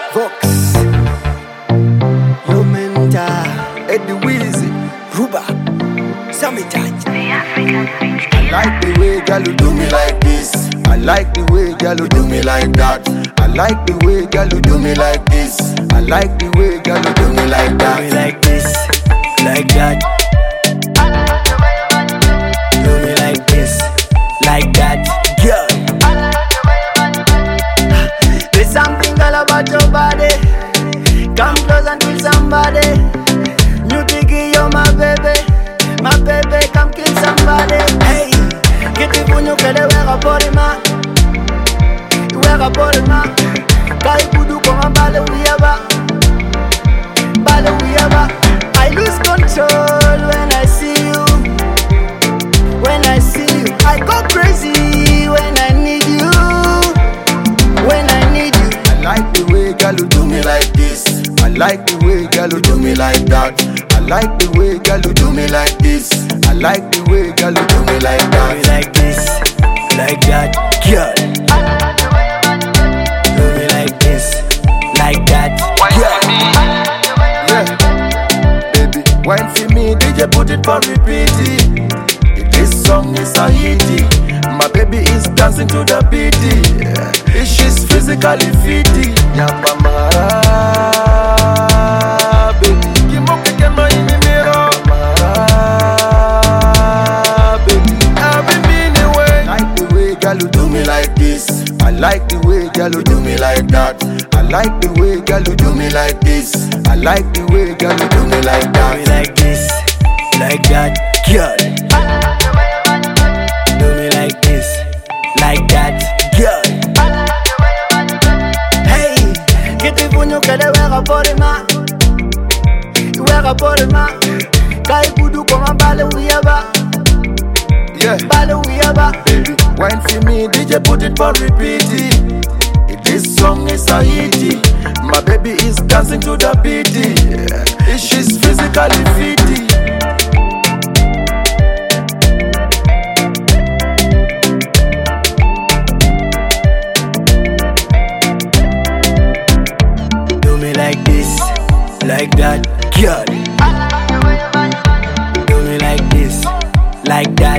Vox, Yomenta, Eddie Weezy, Ruba, Sammy Touch. I like the way girl you do me like this. I like the way girl you do me like that. I like the way girl you do me like this. I like the way girl you do me like that. Do me like this, like that. Do me like this, like that. Girl, there's something girl about your body. Come close and kill somebody. New Biggie, you're my baby, come kill somebody. Hey, get the phone, you can wear a body man. You wear a body man. Kai budu koma bale uyaba. I lose control when I see you. When I see you, I go crazy when I need you. When I need you. I like the way girl you do me like this. I like the way girl you do me like that. I like the way girl you do me like this. I like the way girl you do me like Do that. me like this, like that. Girl, do me like this, like that. Yeah, baby, wine for me, DJ put it for repeat. This song is a hit. My baby is dancing to the beat. Yeah. She's physically fit. Yamba mara, baby. Kimoke kema imi miro. Mara, baby. Every minute way. I like the way girl you do me like this. I like the way girl you do me like that. I like the way girl you do me like this. I like the way girl you do me like Do me that. like this, like that. Girl, do me like this, like that. Girl, hey, get the phone, you can wear a body man. You wear a body man. Kai budu koma bale uyaba. Yeah, Bale uyaba. baby, wine for me, DJ put it for repeat. This song is a hit. My baby is dancing to the beat. Yeah. She's physically fit. Do me like this, like that. Girl, do me like this, like that.